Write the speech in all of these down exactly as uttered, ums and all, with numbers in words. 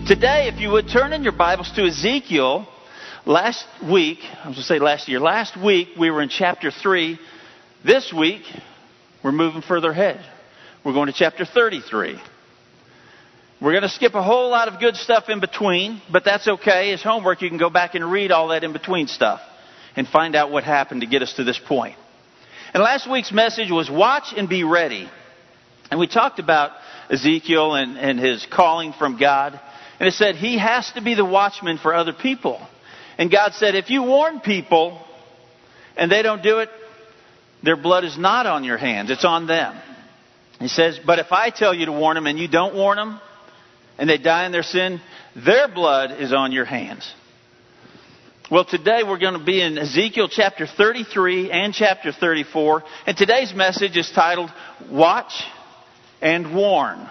Today, if you would turn in your Bibles to Ezekiel. Last week, I was going to say last year, last week we were in chapter three. This week, we're moving further ahead. We're going to chapter thirty-three. We're going to skip a whole lot of good stuff in between, but that's okay. As homework, you can go back and read all that in between stuff and find out what happened to get us to this point. And last week's message was watch and be ready. And we talked about Ezekiel and, and his calling from God. And it said he has to be the watchman for other people. And God said, if you warn people and they don't do it, their blood is not on your hands. It's on them. He says, but if I tell you to warn them and you don't warn them and they die in their sin, their blood is on your hands. Well, today we're going to be in Ezekiel chapter thirty-three and chapter thirty-four. And today's message is titled, Watch and Warn.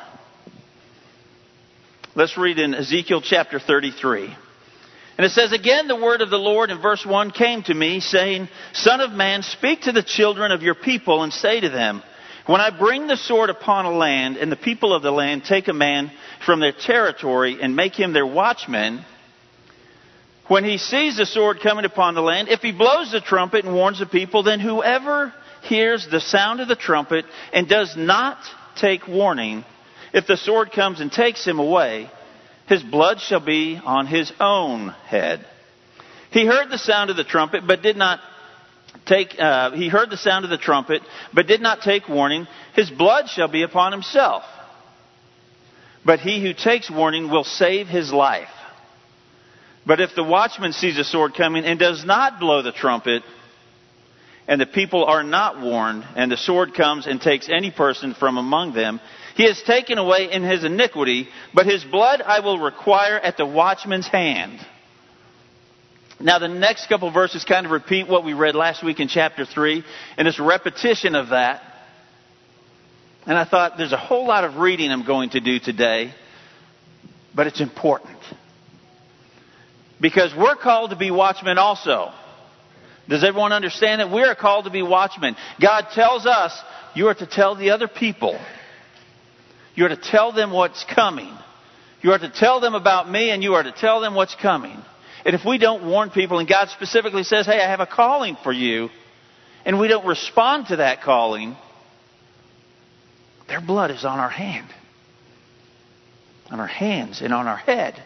Let's read in Ezekiel chapter thirty-three. And it says, again, the word of the Lord in verse one came to me, saying, Son of man, speak to the children of your people and say to them, when I bring the sword upon a land, and the people of the land take a man from their territory and make him their watchman, when he sees the sword coming upon the land, if he blows the trumpet and warns the people, then whoever hears the sound of the trumpet and does not take warning, if the sword comes and takes him away, his blood shall be on his own head. He heard the sound of the trumpet, but did not take. Uh, he heard the sound of the trumpet, but did not take warning. His blood shall be upon himself. But he who takes warning will save his life. But if the watchman sees a sword coming and does not blow the trumpet, and the people are not warned, and the sword comes and takes any person from among them, he is taken away in his iniquity, but his blood I will require at the watchman's hand. Now the next couple of verses kind of repeat what we read last week in chapter three, and it's a repetition of that. And I thought there's a whole lot of reading I'm going to do today, but it's important. Because we're called to be watchmen also. Does everyone understand that? We are called to be watchmen. God tells us you are to tell the other people. You are to tell them what's coming. You are to tell them about me, and you are to tell them what's coming. And if we don't warn people, and God specifically says, hey, I have a calling for you, and we don't respond to that calling, their blood is on our hand. On our hands and on our head.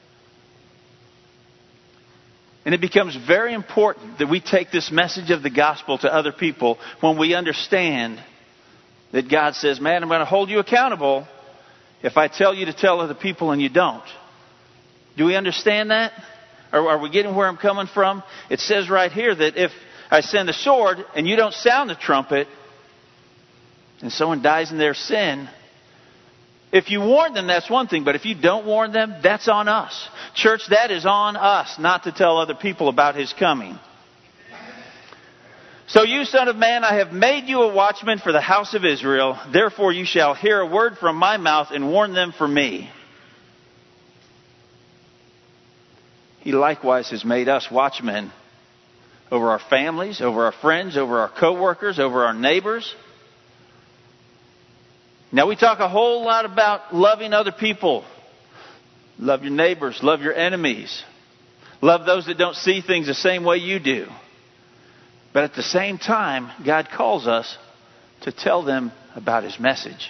And it becomes very important that we take this message of the gospel to other people when we understand that God says, man, I'm going to hold you accountable if I tell you to tell other people and you don't. Do we understand that? Or are we getting where I'm coming from? It says right here that if I send a sword and you don't sound the trumpet and someone dies in their sin, if you warn them, that's one thing. But if you don't warn them, that's on us. Church, that is on us not to tell other people about His coming. So you, son of man, I have made you a watchman for the house of Israel. Therefore you shall hear a word from my mouth and warn them for me. He likewise has made us watchmen over our families, over our friends, over our co-workers, over our neighbors. Now we talk a whole lot about loving other people. Love your neighbors, love your enemies. Love those that don't see things the same way you do. But at the same time, God calls us to tell them about His message.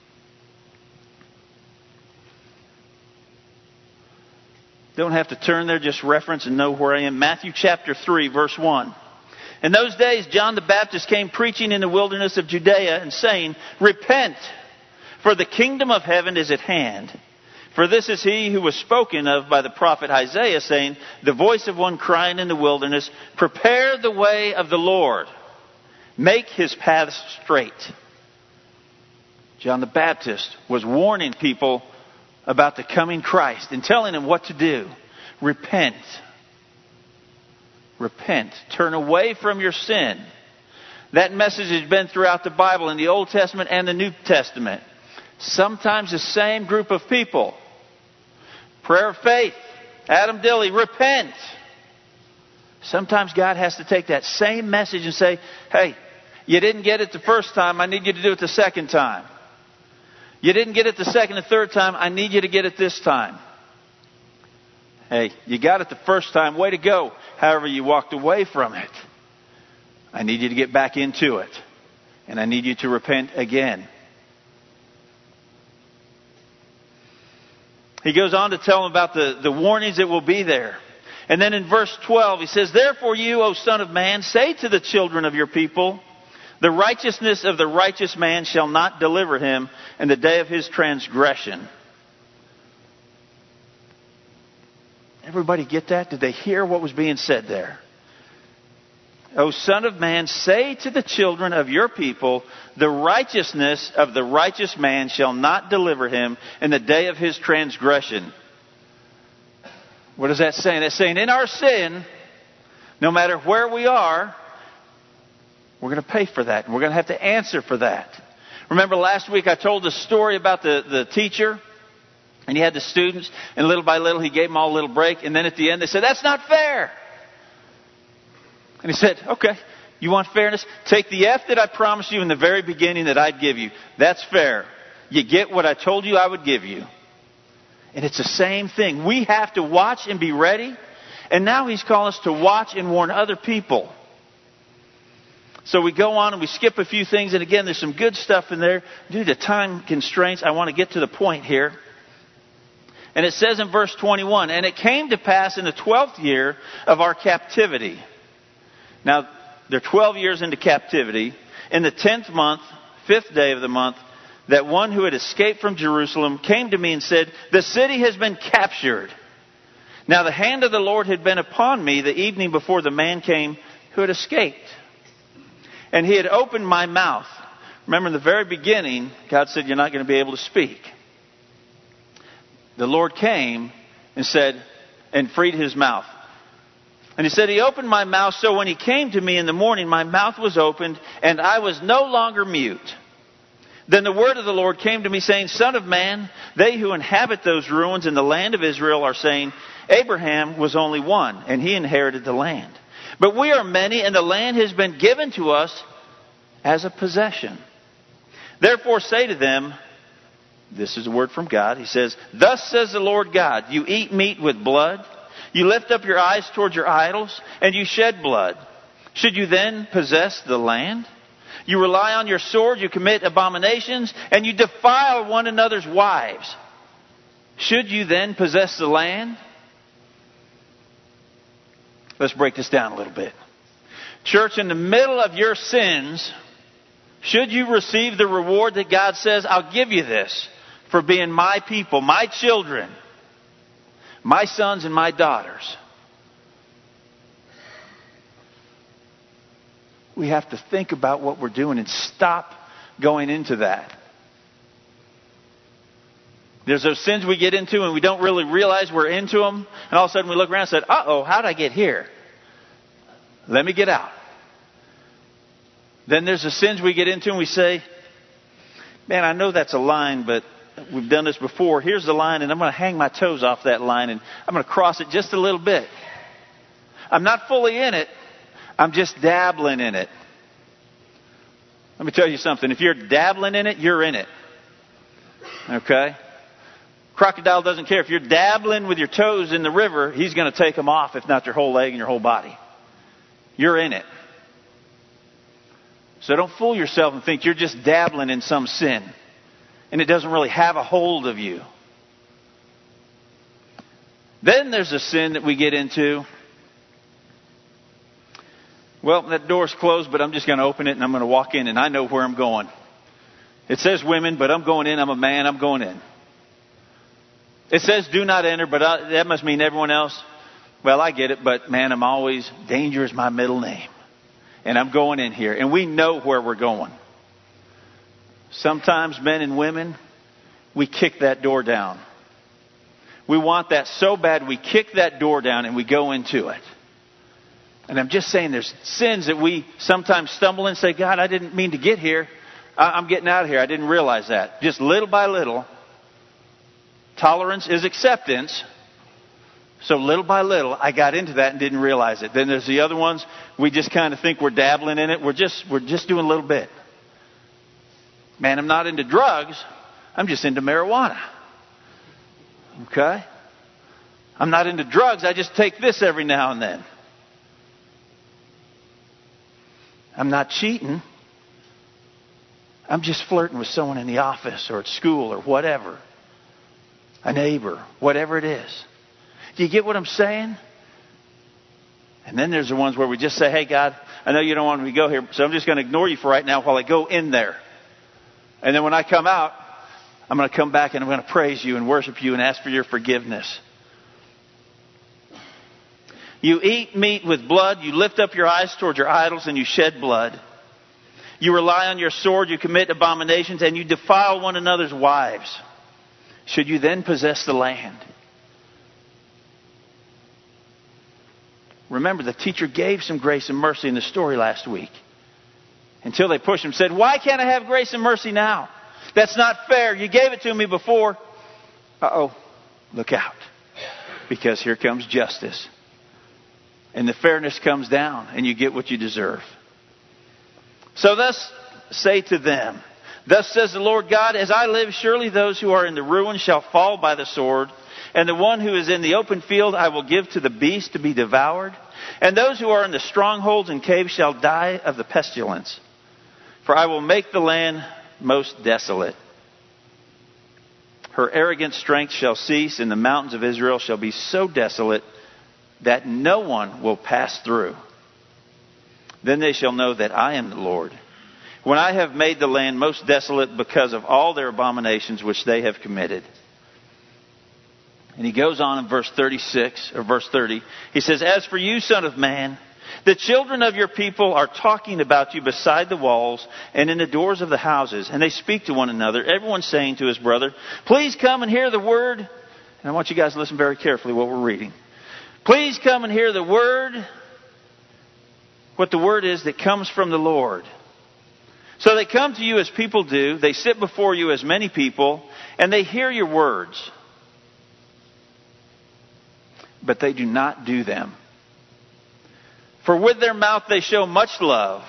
Don't have to turn there, just reference and know where I am. Matthew chapter three, verse one. In those days, John the Baptist came preaching in the wilderness of Judea and saying, repent, for the kingdom of heaven is at hand. For this is he who was spoken of by the prophet Isaiah, saying, the voice of one crying in the wilderness, prepare the way of the Lord. Make His paths straight. John the Baptist was warning people about the coming Christ and telling them what to do. Repent. Repent. Turn away from your sin. That message has been throughout the Bible in the Old Testament and the New Testament. Sometimes the same group of people. Prayer of faith. Adam Dilley, repent. Sometimes God has to take that same message and say, hey, you didn't get it the first time. I need you to do it the second time. You didn't get it the second and third time. I need you to get it this time. Hey, you got it the first time. Way to go. However, you walked away from it. I need you to get back into it. And I need you to repent again. He goes on to tell them about the, the warnings that will be there. And then in verse twelve, he says, "Therefore you, O Son of Man, say to the children of your people, the righteousness of the righteous man shall not deliver him in the day of his transgression." Everybody get that? Did they hear what was being said there? O Son of Man, say to the children of your people, the righteousness of the righteous man shall not deliver him in the day of his transgression. What is that saying? That's saying in our sin, no matter where we are, we're going to pay for that. And we're going to have to answer for that. Remember last week I told the story about the, the teacher? And he had the students, and little by little he gave them all a little break. And then at the end they said, "That's not fair." And he said, "Okay, you want fairness? Take the F that I promised you in the very beginning that I'd give you. That's fair. You get what I told you I would give you." And it's the same thing. We have to watch and be ready. And now he's calling us to watch and warn other people. So we go on and we skip a few things. And again, there's some good stuff in there. Due to time constraints, I want to get to the point here. And it says in verse twenty-one, "And it came to pass in the twelfth year of our captivity." Now, they're twelve years into captivity. In the tenth month, fifth day of the month, that one who had escaped from Jerusalem came to me and said, "The city has been captured." Now the hand of the Lord had been upon me the evening before the man came who had escaped. And he had opened my mouth. Remember in the very beginning, God said, "You're not going to be able to speak." The Lord came and said, and freed his mouth. And he said, "He opened my mouth, so when he came to me in the morning, my mouth was opened, and I was no longer mute. Then the word of the Lord came to me, saying, Son of man, they who inhabit those ruins in the land of Israel are saying, Abraham was only one, and he inherited the land. But we are many, and the land has been given to us as a possession. Therefore say to them," this is a word from God, he says, "Thus says the Lord God, you eat meat with blood. You lift up your eyes towards your idols, and you shed blood. Should you then possess the land? You rely on your sword, you commit abominations, and you defile one another's wives. Should you then possess the land?" Let's break this down a little bit. Church, in the middle of your sins, should you receive the reward that God says, "I'll give you this for being my people, my children, my sons and my daughters"? We have to think about what we're doing and stop going into that. There's those sins we get into and we don't really realize we're into them. And all of a sudden we look around and say, "Uh-oh, how'd I get here? Let me get out." Then there's the sins we get into and we say, "Man, I know that's a line, but we've done this before. Here's the line, and I'm going to hang my toes off that line, and I'm going to cross it just a little bit. I'm not fully in it. I'm just dabbling in it." Let me tell you something. If you're dabbling in it, you're in it. Okay? Crocodile doesn't care. If you're dabbling with your toes in the river, he's going to take them off, if not your whole leg and your whole body. You're in it. So don't fool yourself and think you're just dabbling in some sin and it doesn't really have a hold of you. Then there's a sin that we get into. Well, that door's closed, but I'm just going to open it and I'm going to walk in and I know where I'm going. It says women, but I'm going in. I'm a man. I'm going in. It says do not enter, but I, that must mean everyone else. Well, I get it, but man, I'm always, danger is my middle name. And I'm going in here. And we know where we're going. Sometimes men and women, we kick that door down. We want that so bad we kick that door down and we go into it. And I'm just saying there's sins that we sometimes stumble in and say, God, I didn't mean to get here. I'm getting out of here. I didn't realize that. Just little by little. Tolerance is acceptance. So little by little, I got into that and didn't realize it. Then there's the other ones, we just kind of think we're dabbling in it. We're just, we're just doing a little bit. Man, I'm not into drugs. I'm just into marijuana. Okay? I'm not into drugs. I just take this every now and then. I'm not cheating. I'm just flirting with someone in the office or at school or whatever. A neighbor, whatever it is. Do you get what I'm saying? And then there's the ones where we just say, hey, God, I know you don't want me to go here, so I'm just going to ignore you for right now while I go in there. And then when I come out, I'm going to come back and I'm going to praise you and worship you and ask for your forgiveness. You eat meat with blood. You lift up your eyes toward your idols and you shed blood. You rely on your sword. You commit abominations and you defile one another's wives. Should you then possess the land? Remember, the teacher gave some grace and mercy in the story last week. Until they pushed him and said, why can't I have grace and mercy now? That's not fair. You gave it to me before. Uh-oh. Look out. Because here comes justice. And the fairness comes down and you get what you deserve. So thus say to them, thus says the Lord God, as I live, surely those who are in the ruin shall fall by the sword. And the one who is in the open field I will give to the beast to be devoured. And those who are in the strongholds and caves shall die of the pestilence. For I will make the land most desolate. Her arrogant strength shall cease, and the mountains of Israel shall be so desolate that no one will pass through. Then they shall know that I am the Lord, when I have made the land most desolate because of all their abominations which they have committed. And he goes on in verse thirty-six, or verse thirty. He says, as for you, son of man, the children of your people are talking about you beside the walls and in the doors of the houses. And they speak to one another, everyone saying to his brother, please come and hear the word. And I want you guys to listen very carefully what we're reading. Please come and hear the word. What the word is that comes from the Lord. So they come to you as people do. They sit before you as many people. And they hear your words. But they do not do them. For with their mouth they show much love,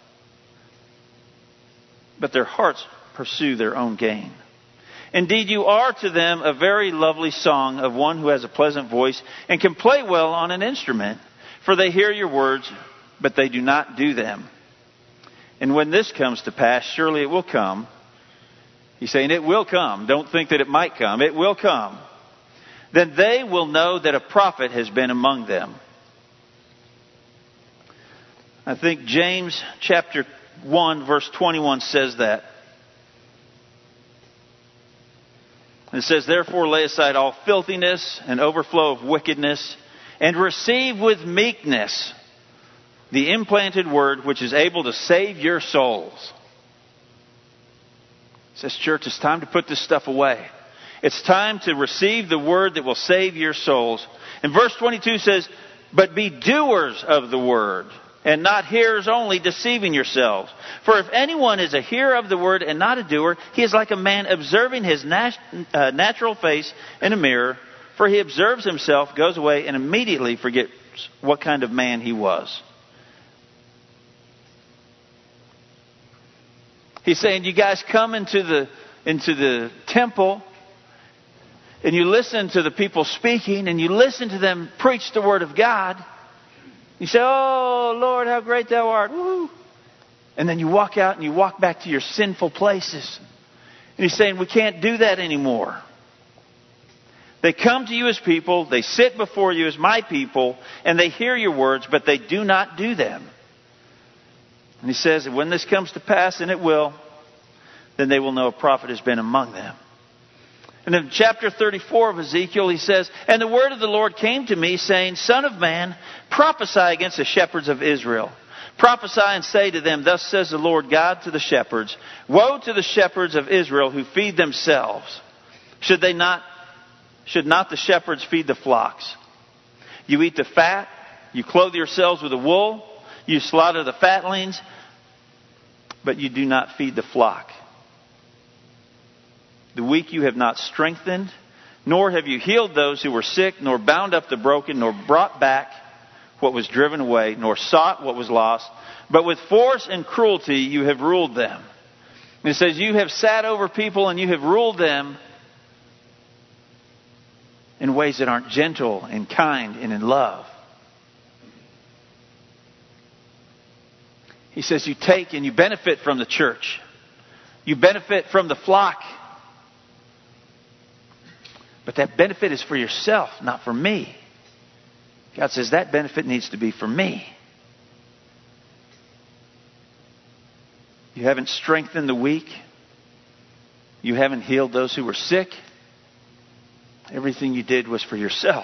but their hearts pursue their own gain. Indeed, you are to them a very lovely song of one who has a pleasant voice and can play well on an instrument. For they hear your words, but they do not do them. And when this comes to pass, surely it will come. He's saying it will come. Don't think that it might come. It will come. Then they will know that a prophet has been among them. I think James chapter one verse twenty-one says that. It says, therefore lay aside all filthiness and overflow of wickedness, and receive with meekness the implanted word which is able to save your souls. It says, church, it's time to put this stuff away. It's time to receive the word that will save your souls. And verse twenty-two says, but be doers of the word, and not hearers only, deceiving yourselves. For if anyone is a hearer of the word and not a doer, he is like a man observing his nat- uh, natural face in a mirror. For he observes himself, goes away, and immediately forgets what kind of man he was. He's saying, you guys come into the into the temple, and you listen to the people speaking, and you listen to them preach the word of God. You say, oh, Lord, how great thou art. Woo. And then you walk out and you walk back to your sinful places. And he's saying, we can't do that anymore. They come to you as people, they sit before you as my people, and they hear your words, but they do not do them. And he says, when this comes to pass, and it will, then they will know a prophet has been among them. And in chapter thirty-four of Ezekiel, he says, and the word of the Lord came to me, saying, Son of man, prophesy against the shepherds of Israel. Prophesy and say to them, thus says the Lord God to the shepherds, woe to the shepherds of Israel who feed themselves. Should they not, should not the shepherds feed the flocks? You eat the fat, you clothe yourselves with the wool, you slaughter the fatlings, but you do not feed the flock. The weak you have not strengthened, nor have you healed those who were sick, nor bound up the broken, nor brought back what was driven away, nor sought what was lost. But with force and cruelty you have ruled them. And it says, you have sat over people and you have ruled them. in ways that aren't gentle and kind and in love. He says you take and you benefit from the church. You benefit from the flock. But that benefit is for yourself, not for me. God says that benefit needs to be for me. You haven't strengthened the weak. You haven't healed those who were sick. Everything you did was for yourself.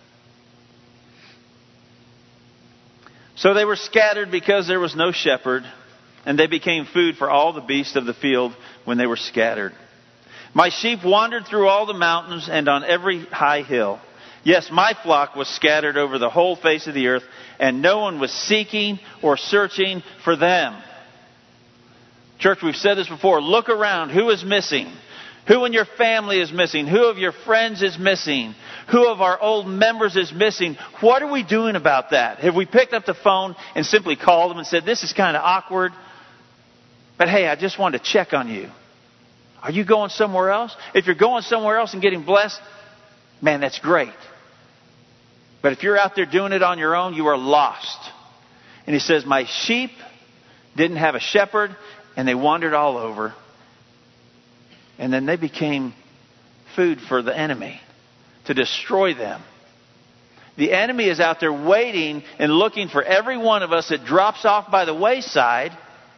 So they were scattered because there was no shepherd, and they became food for all the beasts of the field when they were scattered. My sheep wandered through all the mountains and on every high hill. Yes, my flock was scattered over the whole face of the earth, and no one was seeking or searching for them. Church, we've said this before. Look around. Who is missing? Who in your family is missing? Who of your friends is missing? Who of our old members is missing? What are we doing about that? Have we picked up the phone and simply called them and said, this is kind of awkward, but hey, I just wanted to check on you. Are you going somewhere else? If you're going somewhere else and getting blessed, man, that's great. But if you're out there doing it on your own, you are lost. And he says, my sheep didn't have a shepherd, and they wandered all over. And then they became food for the enemy to destroy them. The enemy is out there waiting and looking for every one of us that drops off by the wayside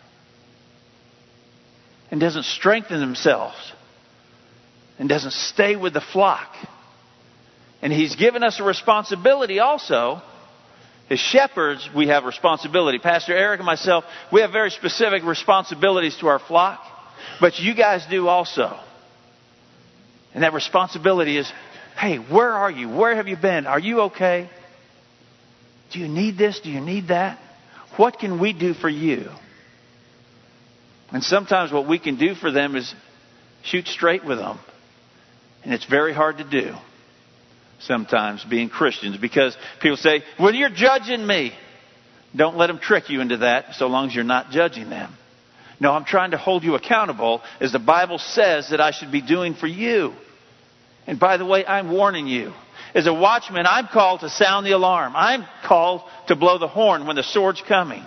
and doesn't strengthen themselves and doesn't stay with the flock. And he's given us a responsibility also. As shepherds, we have responsibility. Pastor Eric and myself, we have very specific responsibilities to our flock. But you guys do also. And that responsibility is, hey, where are you? Where have you been? Are you okay? Do you need this? Do you need that? What can we do for you? And sometimes what we can do for them is shoot straight with them. And it's very hard to do sometimes being Christians, because people say, well, you're judging me. Don't let them trick you into that so long as you're not judging them. No, I'm trying to hold you accountable as the Bible says that I should be doing for you. And by the way, I'm warning you. As a watchman, I'm called to sound the alarm. I'm called to blow the horn when the sword's coming.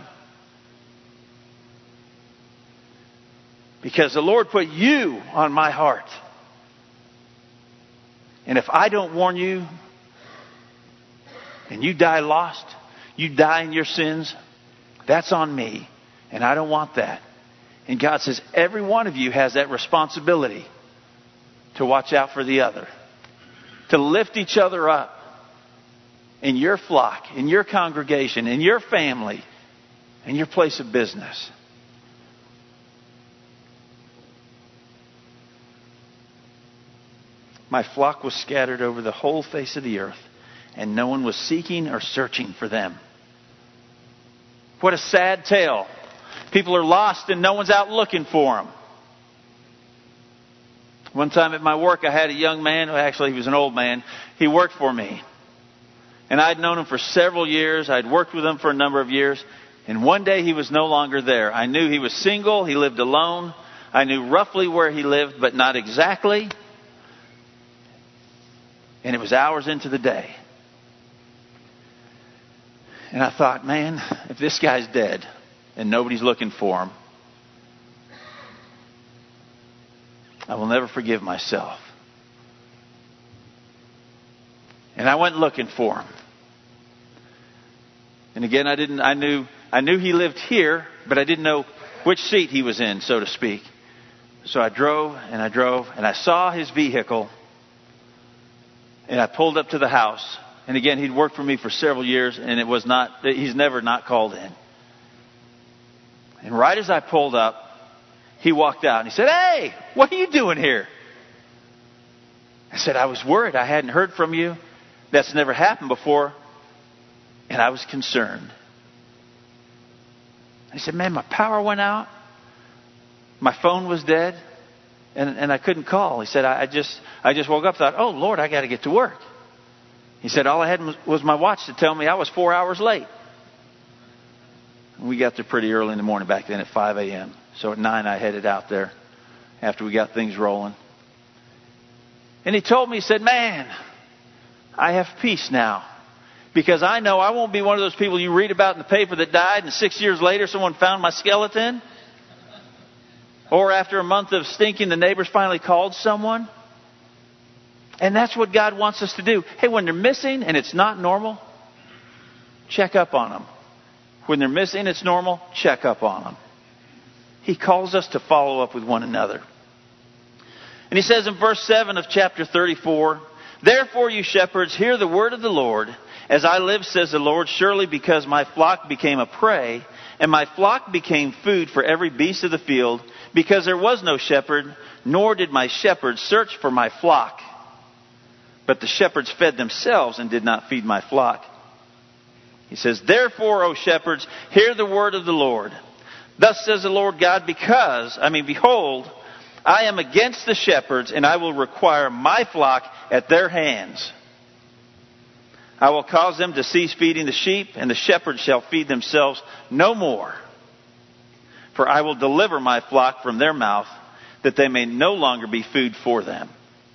Because the Lord put you on my heart. And if I don't warn you, and you die lost, you die in your sins, that's on me. And I don't want that. And God says every one of you has that responsibility to watch out for the other. To lift each other up in your flock, in your congregation, in your family, in your place of business. My flock was scattered over the whole face of the earth, and no one was seeking or searching for them. What a sad tale. People are lost and no one's out looking for them. One time at my work, I had a young man. Well, actually, he was an old man. He worked for me. And I'd known him for several years. I'd worked with him for a number of years. And one day he was no longer there. I knew he was single. He lived alone. I knew roughly where he lived, but not exactly. And it was hours into the day. And I thought, man, if this guy's dead and nobody's looking for him, I will never forgive myself. And I went looking for him. And again, I didn't, I knew, I knew he lived here, but I didn't know which seat he was in, so to speak. So I drove and I drove and I saw his vehicle. And I pulled up to the house. And again, he'd worked for me for several years, and it was not, he's never not called in. And right as I pulled up, he walked out and he said, "Hey, what are you doing here?" I said, "I was worried. I hadn't heard from you. That's never happened before." And I was concerned. He said, "Man, my power went out. My phone was dead. And, and I couldn't call." He said, I, I just I just woke up and thought, oh, Lord, I got to get to work. He said, all I had was, was my watch to tell me I was four hours late. And we got there pretty early in the morning back then at five a.m. So at nine I headed out there after we got things rolling. And he told me, he said, "Man, I have peace now. Because I know I won't be one of those people you read about in the paper that died and six years later someone found my skeleton. Or after a month of stinking, the neighbors finally called someone. And that's what God wants us to do. Hey, when they're missing and it's not normal, check up on them. When they're missing, it's normal, check up on them. He calls us to follow up with one another. And he says in verse seven of chapter thirty-four, "Therefore, you shepherds, hear the word of the Lord. As I live, says the Lord, surely because my flock became a prey, and my flock became food for every beast of the field, because there was no shepherd, nor did my shepherds search for my flock. But the shepherds fed themselves and did not feed my flock." He says, "Therefore, O shepherds, hear the word of the Lord. Thus says the Lord God, because, I mean, behold, I am against the shepherds, and I will require my flock at their hands. I will cause them to cease feeding the sheep, and the shepherds shall feed themselves no more. For I will deliver my flock from their mouth, that they may no longer be food for them."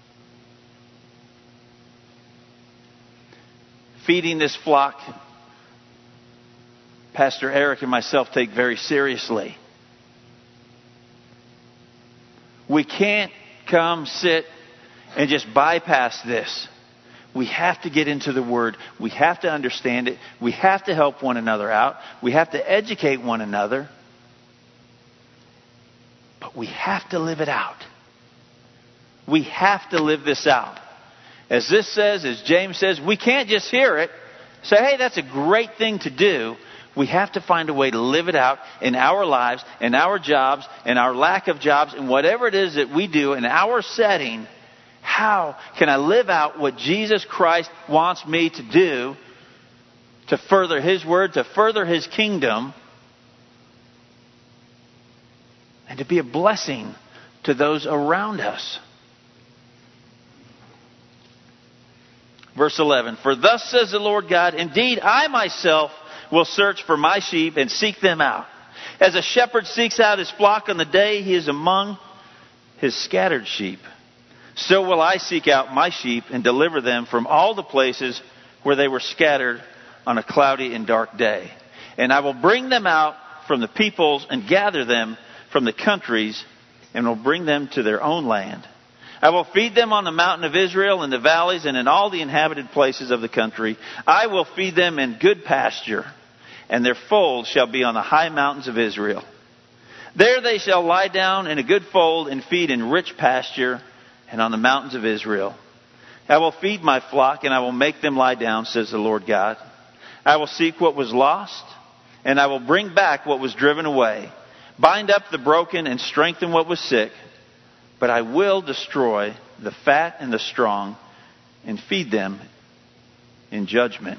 Feeding this flock, Pastor Eric and myself take very seriously. We can't come, sit, and just bypass this. We have to get into the Word. We have to understand it. We have to help one another out. We have to educate one another. But we have to live it out. We have to live this out. As this says, as James says, we can't just hear it, say, hey, that's a great thing to do. We have to find a way to live it out in our lives, in our jobs, in our lack of jobs, in whatever it is that we do in our setting. How can I live out what Jesus Christ wants me to do to further His Word, to further His kingdom, and to be a blessing to those around us? Verse eleven, "For thus says the Lord God, indeed I myself will search for my sheep and seek them out. As a shepherd seeks out his flock on the day he is among his scattered sheep, so will I seek out my sheep and deliver them from all the places where they were scattered on a cloudy and dark day. And I will bring them out from the peoples and gather them from the countries and will bring them to their own land. I will feed them on the mountain of Israel, in the valleys, and in all the inhabited places of the country. I will feed them in good pasture, and their fold shall be on the high mountains of Israel. There they shall lie down in a good fold and feed in rich pasture, and on the mountains of Israel. I will feed my flock, and I will make them lie down, says the Lord God. I will seek what was lost, and I will bring back what was driven away, bind up the broken, and strengthen what was sick. But I will destroy the fat and the strong, and feed them in judgment.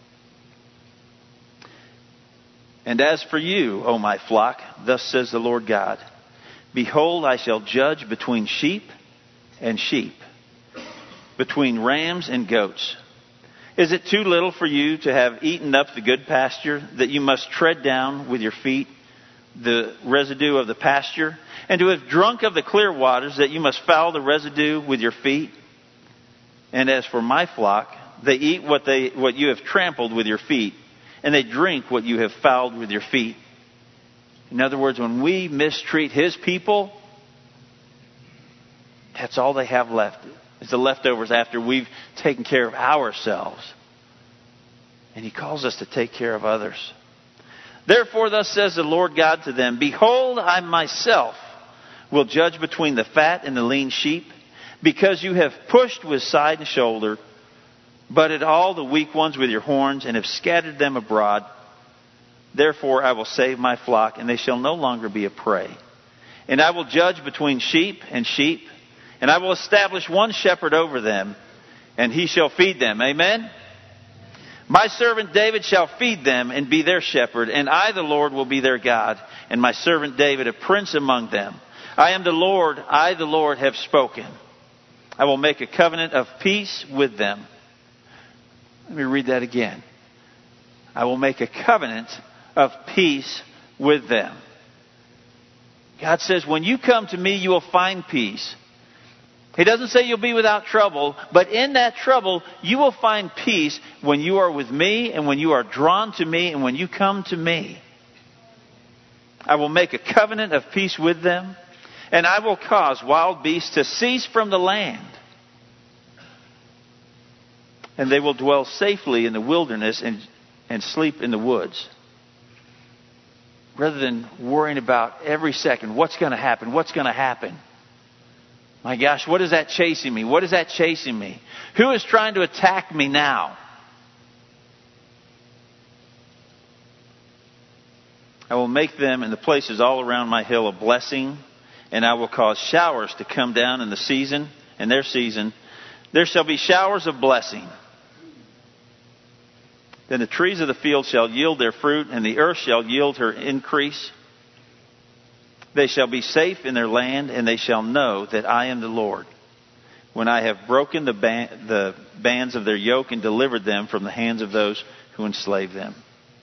And as for you, O my flock, thus says the Lord God, behold, I shall judge between sheep and sheep, between rams and goats. Is it too little for you to have eaten up the good pasture, that you must tread down with your feet the residue of the pasture, and to have drunk of the clear waters, that you must foul the residue with your feet? And as for my flock, they eat what they what you have trampled with your feet, and they drink what you have fouled with your feet. In other words, when we mistreat His people, that's all they have left. It's the leftovers after we've taken care of ourselves. And He calls us to take care of others. Therefore, thus says the Lord God to them, behold, I myself will judge between the fat and the lean sheep, because you have pushed with side and shoulder, butted all the weak ones with your horns, and have scattered them abroad. Therefore, I will save my flock, and they shall no longer be a prey. And I will judge between sheep and sheep, and I will establish one shepherd over them, and he shall feed them. Amen? My servant David shall feed them and be their shepherd, and I, the Lord, will be their God, and my servant David a prince among them. I am the Lord, I, the Lord, have spoken. I will make a covenant of peace with them. Let me read that again. I will make a covenant of peace with them. God says, when you come to me, you will find peace. He doesn't say you'll be without trouble, but in that trouble, you will find peace when you are with me and when you are drawn to me and when you come to me. I will make a covenant of peace with them, and I will cause wild beasts to cease from the land. And they will dwell safely in the wilderness and, and sleep in the woods. Rather than worrying about every second, what's going to happen, what's going to happen. My gosh, what is that chasing me? What is that chasing me? Who is trying to attack me now? I will make them and the places all around my hill a blessing, and I will cause showers to come down in the season, in their season. There shall be showers of blessing. Then the trees of the field shall yield their fruit, and the earth shall yield her increase. They shall be safe in their land, and they shall know that I am the Lord, when I have broken the, ban- the bands of their yoke and delivered them from the hands of those who enslave them.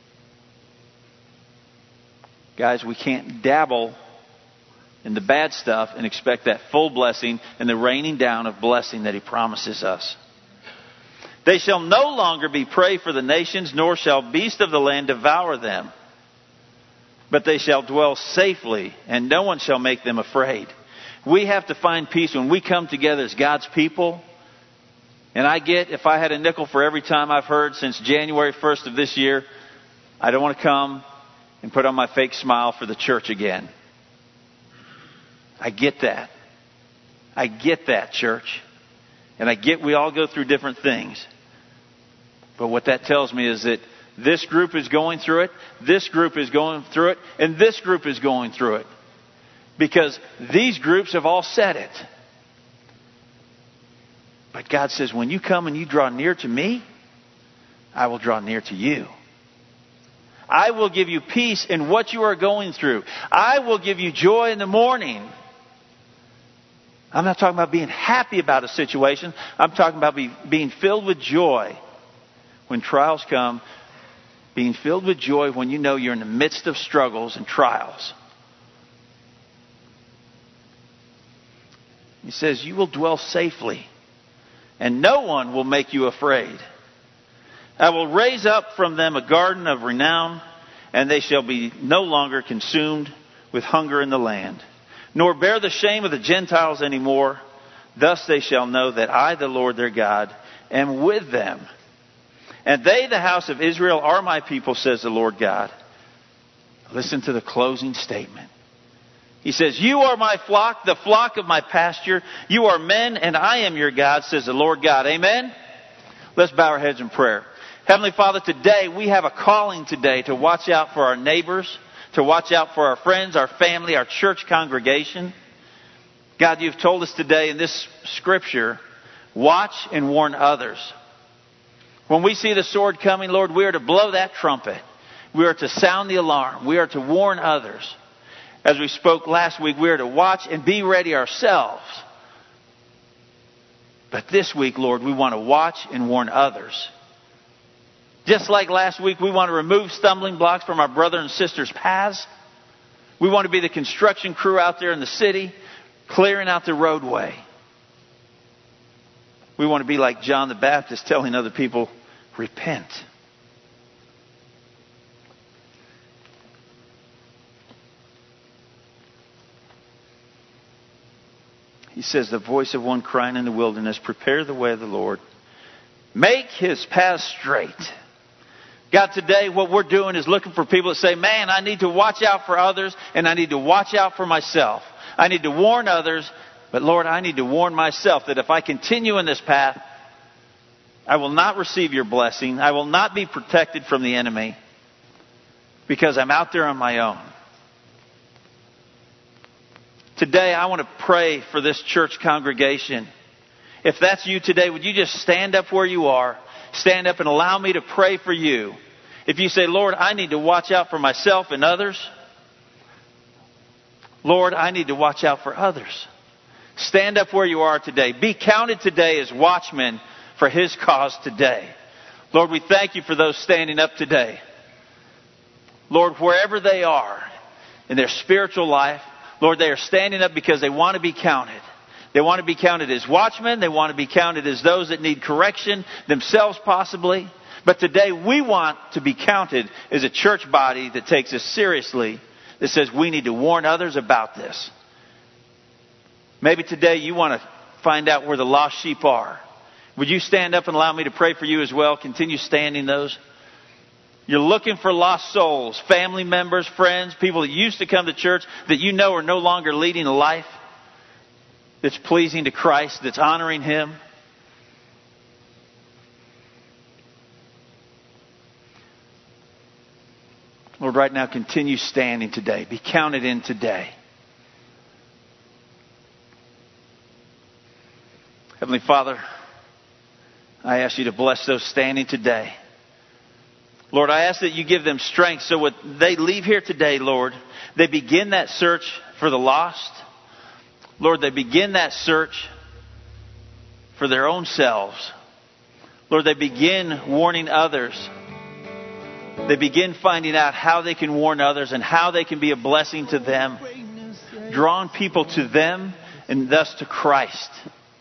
Guys, we can't dabble in the bad stuff and expect that full blessing and the raining down of blessing that He promises us. They shall no longer be prey for the nations, nor shall beasts of the land devour them. But they shall dwell safely, and no one shall make them afraid. We have to find peace when we come together as God's people. And I get, if I had a nickel for every time I've heard since January first of this year, I don't want to come and put on my fake smile for the church again. I get that. I get that, church. And I get we all go through different things. But what that tells me is that this group is going through it, this group is going through it, and this group is going through it. Because these groups have all said it. But God says, when you come and you draw near to me, I will draw near to you. I will give you peace in what you are going through. I will give you joy in the morning. I'm not talking about being happy about a situation. I'm talking about be, being filled with joy when trials come. Being filled with joy when you know you're in the midst of struggles and trials. He says, you will dwell safely, and no one will make you afraid. I will raise up from them a garden of renown, and they shall be no longer consumed with hunger in the land, nor bear the shame of the Gentiles anymore. Thus they shall know that I, the Lord their God, am with them. And they, the house of Israel, are my people, says the Lord God. Listen to the closing statement. He says, you are my flock, the flock of my pasture. You are men, and I am your God, says the Lord God. Amen? Let's bow our heads in prayer. Heavenly Father, today we have a calling today to watch out for our neighbors, to watch out for our friends, our family, our church congregation. God, you've told us today in this scripture, watch and warn others. When we see the sword coming, Lord, we are to blow that trumpet. We are to sound the alarm. We are to warn others. As we spoke last week, we are to watch and be ready ourselves. But this week, Lord, we want to watch and warn others. Just like last week, we want to remove stumbling blocks from our brother and sister's paths. We want to be the construction crew out there in the city, clearing out the roadway. We want to be like John the Baptist, telling other people, repent. He says, the voice of one crying in the wilderness, prepare the way of the Lord. Make His path straight. God, today what we're doing is looking for people that say, man, I need to watch out for others and I need to watch out for myself. I need to warn others, but Lord, I need to warn myself that if I continue in this path, I will not receive your blessing. I will not be protected from the enemy because I'm out there on my own. Today, I want to pray for this church congregation. If that's you today, would you just stand up where you are? Stand up and allow me to pray for you. If you say, Lord, I need to watch out for myself and others. Lord, I need to watch out for others. Stand up where you are today. Be counted today as watchmen for His cause today. Lord, we thank you for those standing up today. Lord, wherever they are in their spiritual life, Lord, they are standing up because they want to be counted. They want to be counted as watchmen. They want to be counted as those that need correction themselves possibly. But today we want to be counted as a church body that takes us seriously, that says we need to warn others about this. Maybe today you want to find out where the lost sheep are. Would you stand up and allow me to pray for you as well? Continue standing those. You're looking for lost souls, family members, friends, people that used to come to church that you know are no longer leading a life that's pleasing to Christ, that's honoring Him. Lord, right now, continue standing today. Be counted in today. Heavenly Father, I ask you to bless those standing today. Lord, I ask that you give them strength so when they leave here today, Lord, they begin that search for the lost. Lord, they begin that search for their own selves. Lord, they begin warning others. They begin finding out how they can warn others and how they can be a blessing to them, drawing people to them and thus to Christ.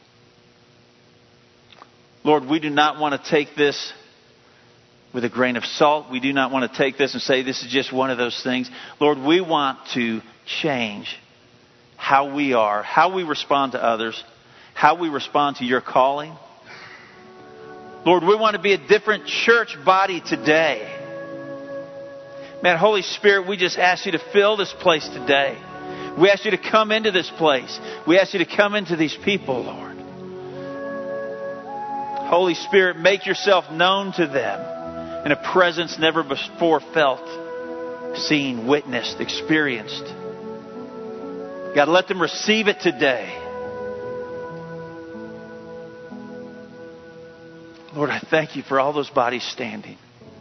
Lord, we do not want to take this with a grain of salt. We do not want to take this and say this is just one of those things. Lord, we want to change how we are, how we respond to others, how we respond to your calling. Lord, we want to be a different church body today. Man, Holy Spirit, we just ask you to fill this place today. We ask you to come into this place. We ask you to come into these people, Lord. Holy Spirit, make yourself known to them in a presence never before felt, seen, witnessed, experienced. God, let them receive it today. Lord, I thank you for all those bodies standing.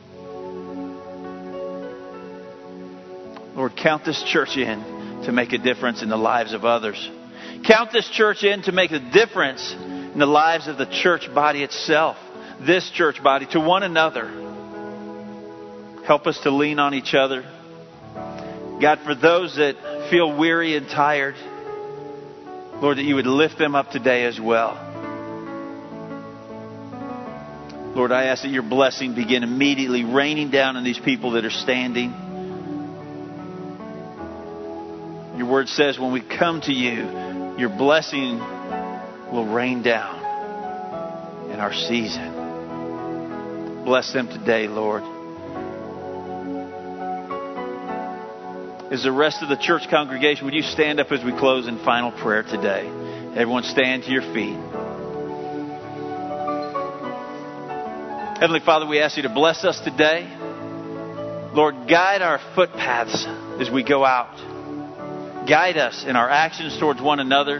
Lord, count this church in to make a difference in the lives of others. Count this church in to make a difference in the lives of the church body itself. This church body, to one another. Help us to lean on each other. God, for those that feel weary and tired, Lord, that you would lift them up today as well. Lord, I ask that your blessing begin immediately raining down on these people that are standing. Your word says when we come to you, your blessing will rain down in our season. Bless them today, Lord. As the rest of the church congregation, would you stand up as we close in final prayer today? Everyone stand to your feet. Heavenly Father, we ask you to bless us today. Lord, guide our footpaths as we go out. Guide us in our actions towards one another.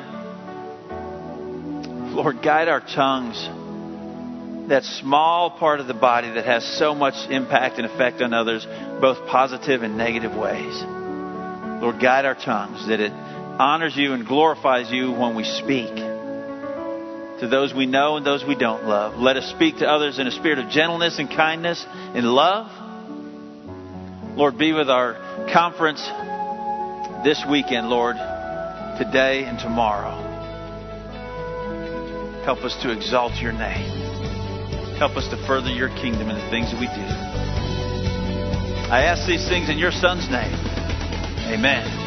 Lord, guide our tongues. That small part of the body that has so much impact and effect on others, both positive and negative ways. Lord, guide our tongues, that it honors you and glorifies you when we speak. To those we know and those we don't love. Let us speak to others in a spirit of gentleness and kindness and love. Lord, be with our conference this weekend, Lord, today and tomorrow. Help us to exalt your name. Help us to further your kingdom in the things that we do. I ask these things in your Son's name. Amen.